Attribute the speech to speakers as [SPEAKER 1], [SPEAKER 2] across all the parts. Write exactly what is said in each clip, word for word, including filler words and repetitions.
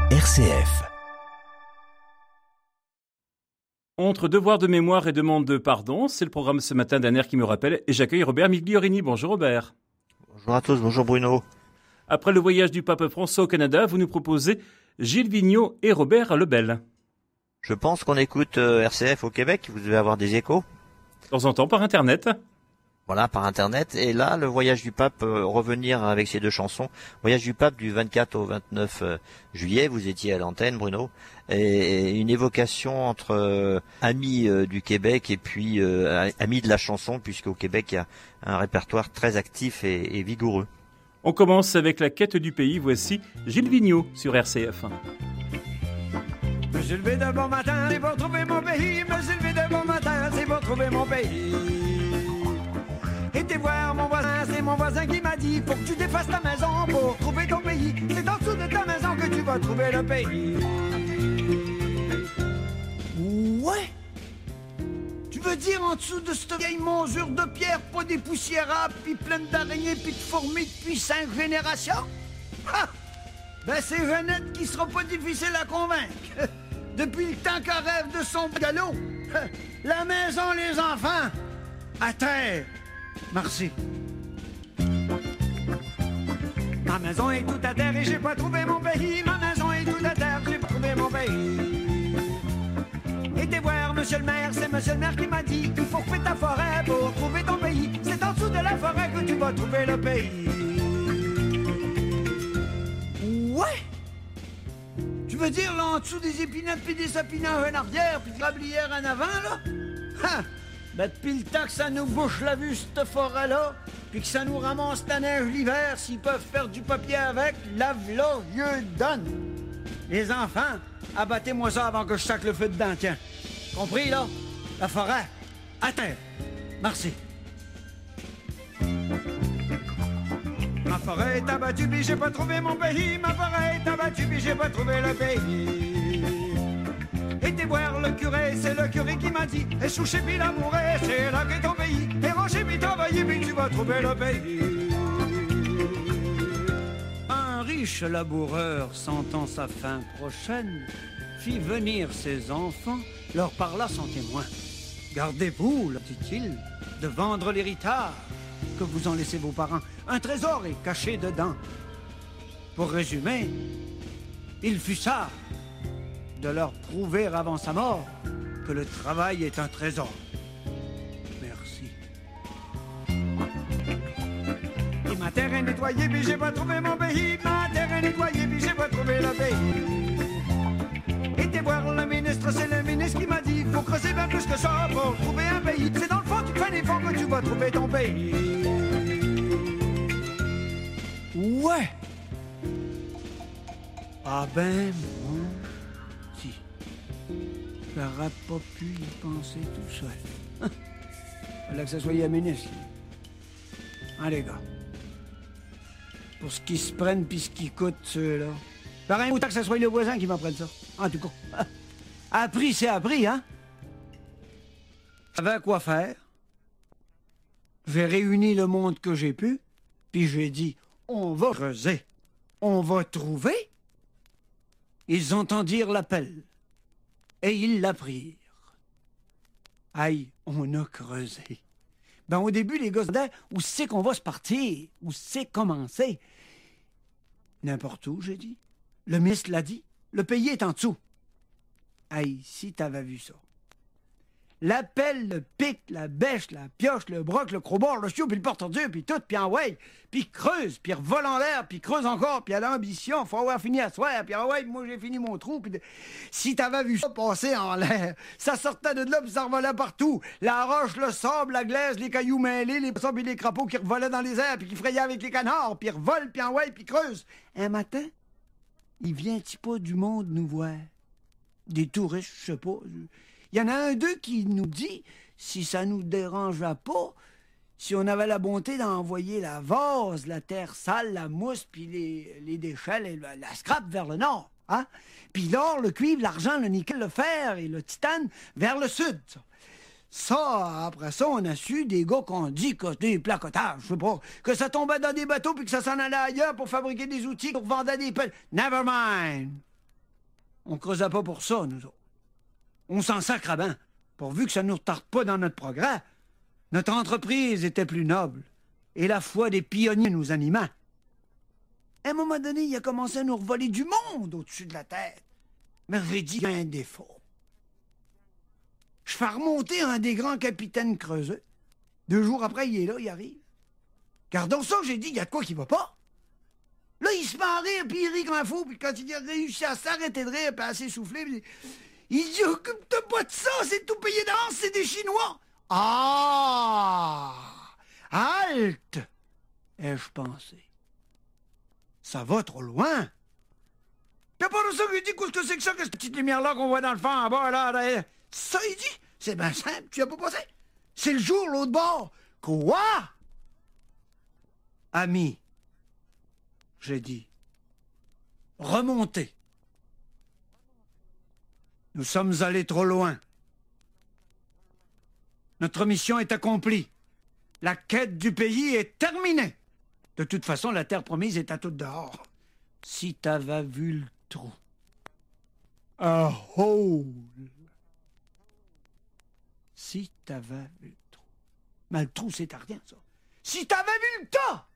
[SPEAKER 1] R C F.
[SPEAKER 2] Entre devoir de mémoire et demande de pardon, c'est le programme ce matin d'un air qui me rappelle et j'accueille Robert Migliorini. Bonjour Robert.
[SPEAKER 3] Bonjour à tous, bonjour Bruno.
[SPEAKER 2] Après le voyage du pape François au Canada, vous nous proposez Gilles Vigneault et Robert Lebel.
[SPEAKER 3] Je pense qu'on écoute R C F au Québec, vous devez avoir des échos.
[SPEAKER 2] De temps en temps par Internet.
[SPEAKER 3] Voilà, par Internet. Et là, le voyage du pape, euh, revenir avec ces deux chansons. Voyage du pape du vingt-quatre au vingt-neuf euh, juillet, vous étiez à l'antenne, Bruno. Et, et une évocation entre euh, amis euh, du Québec et puis euh, amis de la chanson, puisqu'au Québec, il y a un répertoire très actif et, et vigoureux.
[SPEAKER 2] On commence avec la quête du pays. Voici Gilles Vigneault sur R C F.
[SPEAKER 4] Me suis levé de bon matin, c'est pour trouver mon pays. Me suis levé de bon matin, c'est pour trouver mon pays. Été voir mon voisin, c'est mon voisin qui m'a dit faut que tu défasses ta maison pour trouver ton pays. C'est en dessous de ta maison que tu vas trouver le pays. Ouais. Tu veux dire en dessous de cette vieille monsure de pierre, pas des poussiérables, puis pleine d'araignées, puis de fourmis depuis cinq générations? Ha! Ben c'est Jeannette qui sera pas difficile à convaincre. Depuis le temps qu'elle rêve de son galop. La maison, les enfants, à terre. Merci. Ma maison est toute à terre et j'ai pas trouvé mon pays. Ma maison est toute à terre, j'ai pas trouvé mon pays. Été voir monsieur le maire, c'est monsieur le maire qui m'a dit il faut couper ta forêt pour trouver ton pays. C'est en dessous de la forêt que tu vas trouver le pays. Ouais. Tu veux dire là en dessous des épinettes puis des sapinages en arrière puis de la blière en avant là? Ha! Ben, depuis le temps que ça nous bouche la vue, cette forêt-là, puis que ça nous ramasse la neige l'hiver, s'ils peuvent faire du papier avec, lave-la, vieux donne. Les enfants, abattez-moi ça avant que je sac le feu dedans, tiens. Compris, là? La forêt, à terre. Merci. Ma forêt est abattue, puis j'ai pas trouvé mon pays. Ma forêt est abattue, puis j'ai pas trouvé le pays. Été voir le curé, c'est le curé qui m'a dit et souché puis l'amouré, c'est là qu'est ton pays. Et rocher puis travailler, puis tu vas trouver le pays. Un riche laboureur, sentant sa fin prochaine, fit venir ses enfants, leur parla sans témoin. Gardez-vous, leur dit-il, de vendre l'héritage que vous en laissez vos parents. Un trésor est caché dedans. Pour résumer, il fut sage de leur prouver avant sa mort que le travail est un trésor. Merci. Et ma terre est nettoyée, puis j'ai pas trouvé mon pays. Ma terre est nettoyée, puis j'ai pas trouvé le pays. Été voir le ministre, c'est le ministre qui m'a dit faut creuser bien plus que ça pour trouver un pays. C'est dans le fond, tu fais des fonds que tu vas trouver ton pays. Ouais. Ah ben, bon. J'aurais pas pu y penser tout seul. Fallait que ça soit un ministre. Hein, les gars? Pour ce qui se prennent pis ce qui coûte, ceux-là. Pareil, autant que ça soit le voisin qui m'apprenne ça. En tout cas. Appris, c'est appris, hein? J'avais quoi faire. J'ai réuni le monde que j'ai pu, puis j'ai dit, on va creuser. On va trouver. Ils entendirent l'appel. Et ils l'apprirent. Aïe, on a creusé. Ben, au début, les gars se disaient, où c'est qu'on va se partir? Où c'est commencer? N'importe où, j'ai dit. Le ministre l'a dit. Le pays est en dessous. Aïe, si t'avais vu ça. L'appel, le pic, la bêche, la pioche, le broc, le crowbar, le chiot, puis le porte-ordure, puis tout, puis en ouais, puis creuse, puis revole en l'air, puis creuse encore, puis à l'ambition, faut avoir fini à soir, puis ah ouais, moi j'ai fini mon trou, puis de... si t'avais vu ça passer en l'air, ça sortait de là, puis ça revolait partout, la roche, le sable, la glaise, les cailloux mêlés, les poissons, puis les crapauds qui revolaient dans les airs, puis qui frayaient avec les canards, puis revolent, puis en ouais, puis creuse. Un matin, il vient-tu pas du monde nous voir? Des touristes, je sais pas... Il y en a un d'eux qui nous dit, si ça nous dérangeait pas, si on avait la bonté d'envoyer la vase, la terre sale, la mousse, puis les, les déchets, les, la scrap vers le nord. Hein? Puis l'or, le cuivre, l'argent, le nickel, le fer et le titane vers le sud. Ça, ça après ça, on a su des gars qu'on dit que des placotages, je sais pas, que ça tombait dans des bateaux puis que ça s'en allait ailleurs pour fabriquer des outils pour vendre des pelles. Never mind. On creusait pas pour ça, nous autres. On s'en sacre à ben, pourvu que ça ne nous retarde pas dans notre progrès. Notre entreprise était plus noble, et la foi des pionniers nous animait. À un moment donné, il a commencé à nous revoler du monde au-dessus de la tête. Mais j'ai dit, il y a un défaut. Je fais remonter un des grands capitaines creuseux. Deux jours après, il est là, il arrive. Gardons ça, j'ai dit, il y a de quoi qui va pas. Là, il se met à rire, puis il rit comme un fou, puis quand il a réussi à s'arrêter de rire, puis à s'essouffler, puis il dit, occupe-toi pas de ça, c'est tout payé d'avance, c'est des Chinois. Ah! Halte! Ai-je pensé. Ça va trop loin. Puis pas de ça qu'il dit, qu'est-ce que c'est que ça, que cette petite lumière-là qu'on voit dans le fond en bas, là, là. Ça, il dit, c'est bien simple, tu as pas passé. C'est le jour, l'autre bord. Quoi? Ami, j'ai dit, remontez. Nous sommes allés trop loin. Notre mission est accomplie. La quête du pays est terminée. De toute façon, la terre promise est à toute dehors. Si t'avais vu le trou. A hole. Si t'avais vu le trou. Mais le trou, c'est à rien, ça. Si t'avais vu le tas!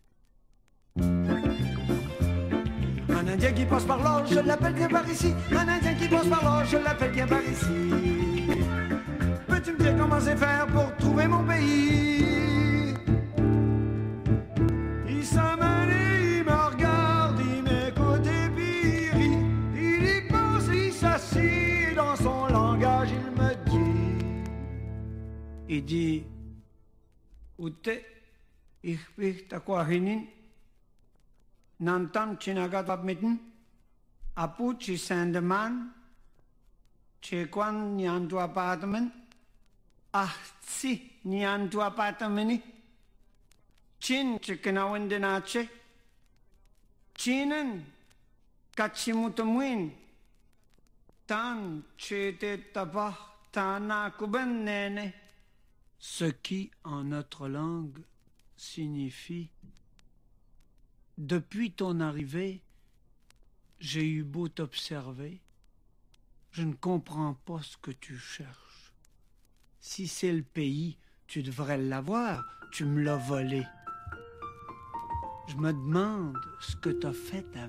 [SPEAKER 4] Un Indien qui passe par là, je l'appelle bien par ici. Un Indien qui passe par là, je l'appelle bien par ici. Peux-tu me dire comment c'est faire pour trouver mon pays? Il s'amène et il me regarde, il m'écoute et puis il rit. Il y pense, il s'assied dans son langage, il me dit. Il dit, Ute, ich bin takwahinin. Nantam chinagat wapmitten. Apu chi sandeman. Chekwan nyantu apartment. Ah, si, nyantu apartmeni. Chin chikinawendinache. Chinen kachimutamwin. Tan chete tabah tana kuben nene. Ce qui, en notre langue, signifie « Depuis ton arrivée, j'ai eu beau t'observer, je ne comprends pas ce que tu cherches. Si c'est le pays, tu devrais l'avoir, tu me l'as volé. Je me demande ce que t'as fait avec. »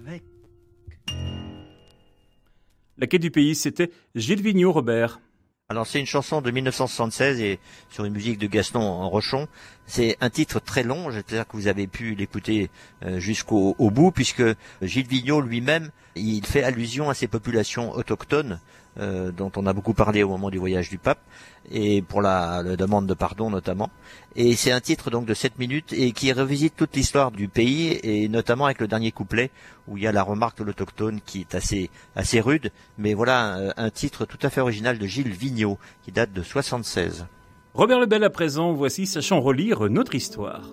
[SPEAKER 2] La quête du pays, c'était Gilles Vigneault, Robert.
[SPEAKER 3] Alors c'est une chanson de mille neuf cent soixante-seize et sur une musique de Gaston en Rochon. C'est un titre très long, j'espère que vous avez pu l'écouter jusqu'au au bout, puisque Gilles Vigneault lui-même, il fait allusion à ces populations autochtones euh, dont on a beaucoup parlé au moment du voyage du pape, et pour la, la demande de pardon notamment. Et c'est un titre donc de sept minutes et qui revisite toute l'histoire du pays, et notamment avec le dernier couplet où il y a la remarque de l'autochtone qui est assez assez rude. Mais voilà un, un titre tout à fait original de Gilles Vigneault qui date de soixante-seize.
[SPEAKER 2] Robert Lebel à présent, voici Sachant relire notre histoire.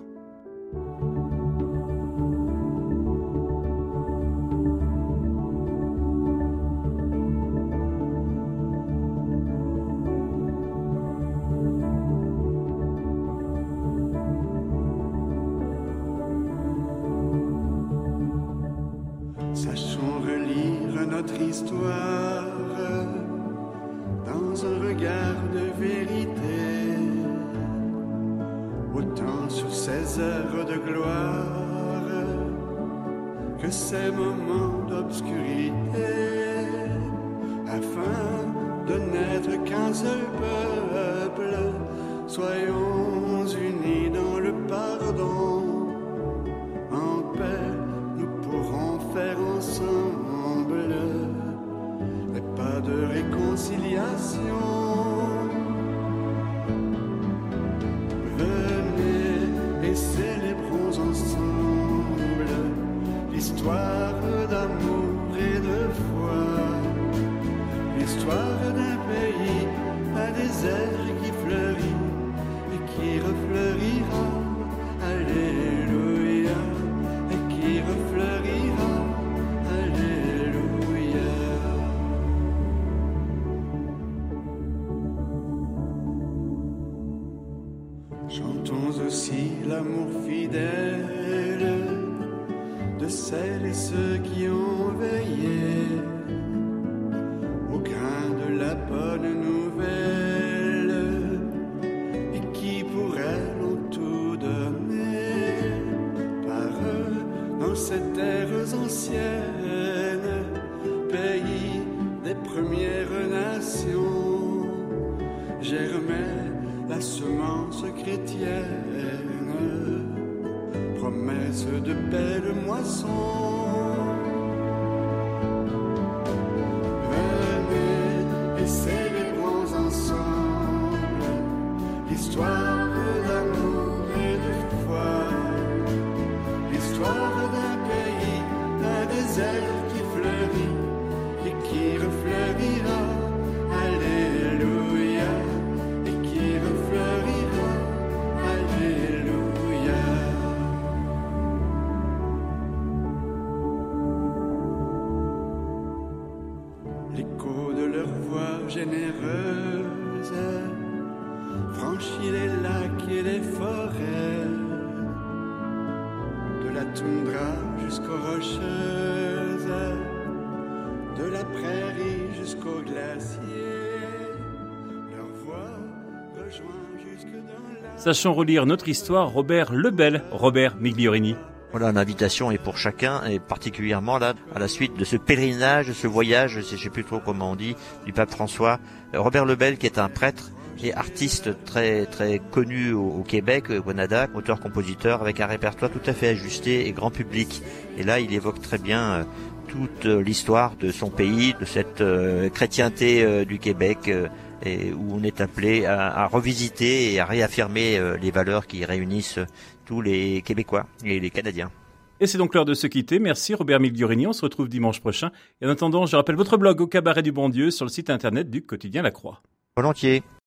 [SPEAKER 1] Sachons relire notre histoire dans un regard de vérité, autant sur ces heures de gloire que ces moments d'obscurité, afin de n'être qu'un seul peuple. Soyons unis dans le pardon, en paix nous pourrons faire ensemble, mais pas de réconciliation. Venez et célébrons ensemble l'histoire d'amour et de foi, l'histoire d'un pays, un désert qui fleurit et qui refleurira. Alléluia, et qui refleurira. Alléluia. Chantons aussi l'amour fidèle de celles et ceux qui ont veillé généreuse, franchit les lacs et les forêts, de la toundra jusqu'aux rocheuses, de la prairie jusqu'au glacier, leur voix rejoint jusque dans la...
[SPEAKER 2] Sachant relire notre histoire, Robert Lebel, Robert Migliorini.
[SPEAKER 3] Voilà, l'invitation est pour chacun, et particulièrement là, à la suite de ce pèlerinage, de ce voyage, je sais plus trop comment on dit, du pape François. Robert Lebel, qui est un prêtre et artiste très très connu au, au Québec, au Canada, auteur-compositeur, avec un répertoire tout à fait ajusté et grand public. Et là, il évoque très bien euh, toute euh, l'histoire de son pays, de cette euh, chrétienté euh, du Québec, euh, et où on est appelé à, à revisiter et à réaffirmer euh, les valeurs qui réunissent tous les Québécois et les Canadiens.
[SPEAKER 2] Et c'est donc l'heure de se quitter. Merci Robert Migliorini, on se retrouve dimanche prochain. Et en attendant, je rappelle votre blog au Cabaret du Bon Dieu sur le site internet du quotidien La Croix.
[SPEAKER 3] Volontiers.